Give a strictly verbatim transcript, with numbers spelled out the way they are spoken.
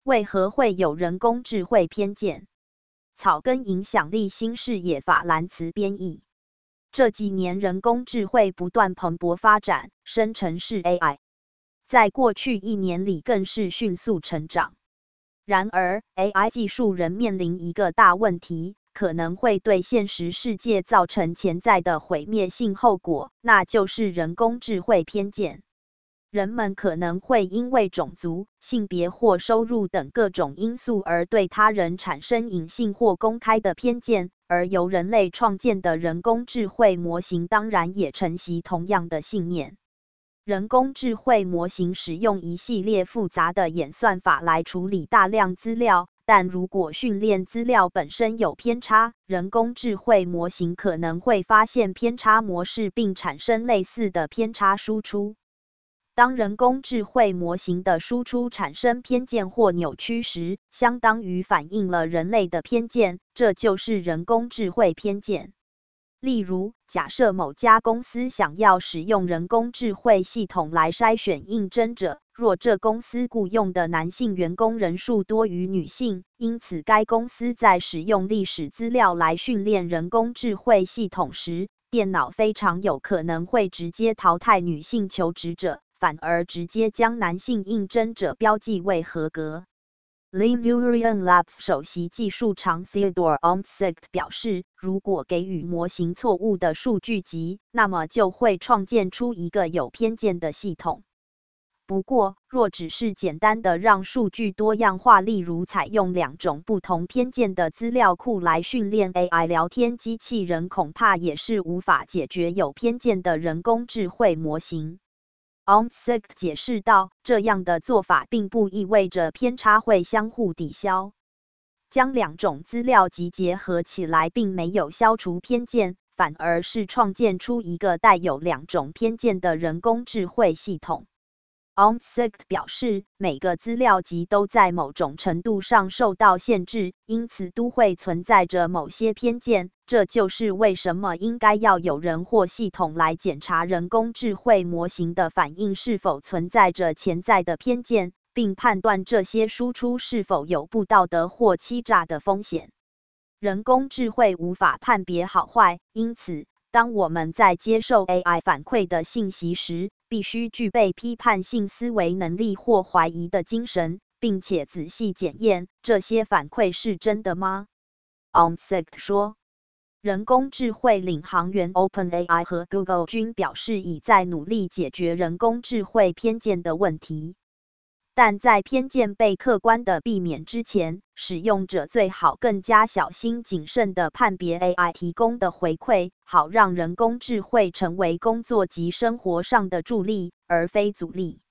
为何会有人工智慧偏见？草根影响力新视野法兰茨编译。这几年人工智慧不断蓬勃发展，生成式 A I 在过去一年里更是迅速成长。然而 ，A I 技术仍面临一个大问题，可能会对现实世界造成潜在的毁灭性后果，那就是人工智慧偏见。人们可能会因为种族、性别或收入等各种因素而对他人产生隐性或公开的偏见，而由人类创建的人工智慧模型当然也承袭同样的信念。人工智慧模型使用一系列复杂的演算法来处理大量资料，但如果训练资料本身有偏差，人工智慧模型可能会发现偏差模式并产生类似的偏差输出。当人工智慧模型的输出产生偏见或扭曲时，相当于反映了人类的偏见，这就是人工智慧偏见。例如，假设某家公司想要使用人工智慧系统来筛选应征者，若这公司雇用的男性员工人数多于女性，因此该公司在使用历史资料来训练人工智慧系统时，电脑非常有可能会直接淘汰女性求职者，反而直接将男性应征者标记为合格。Lemurian Labs 首席技术长 Theodore Omtzigt 表示，如果给予模型错误的数据集，那么就会创建出一个有偏见的系统。不过，若只是简单的让数据多样化，例如采用两种不同偏见的资料库来训练 A I 聊天机器人，恐怕也是无法解决有偏见的人工智慧模型。Omtzigt 解释道，这样的做法并不意味着偏差会相互抵消。将两种资料集结合起来并没有消除偏见，反而是创建出一个带有两种偏见的人工智慧系统。Omtzigt 表示，每个资料集都在某种程度上受到限制，因此都会存在着某些偏见。这就是为什么应该要有人或系统来检查人工智慧模型的反应是否存在着潜在的偏见，并判断这些输出是否有不道德或欺诈的风险。人工智慧无法判别好坏，因此，当我们在接受 A I 反馈的信息时，必须具备批判性思维能力或怀疑的精神，并且仔细检验这些反馈是真的吗？ Omtzigt 说。人工智慧领航员 OpenAI 和 Google 均表示已在努力解决人工智慧偏见的问题。但在偏见被客观地避免之前，使用者最好更加小心谨慎地判别 A I 提供的回馈，好让人工智慧成为工作及生活上的助力，而非阻力。